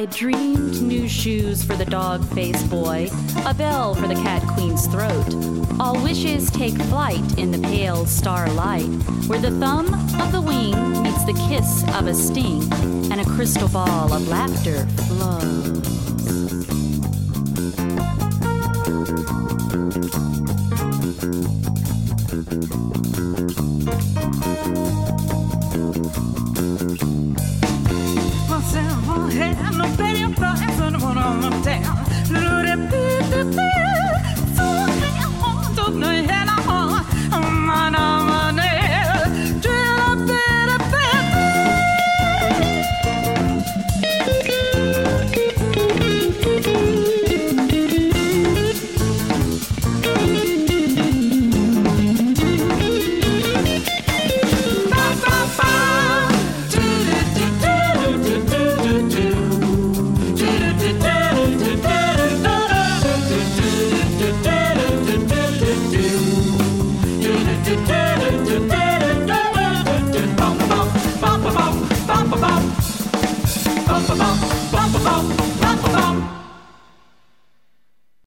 I dreamed new shoes for the dog-faced boy, a bell for the cat queen's throat. All wishes take flight in the pale starlight, where the thumb of the wing meets the kiss of a sting, and a crystal ball of laughter flows.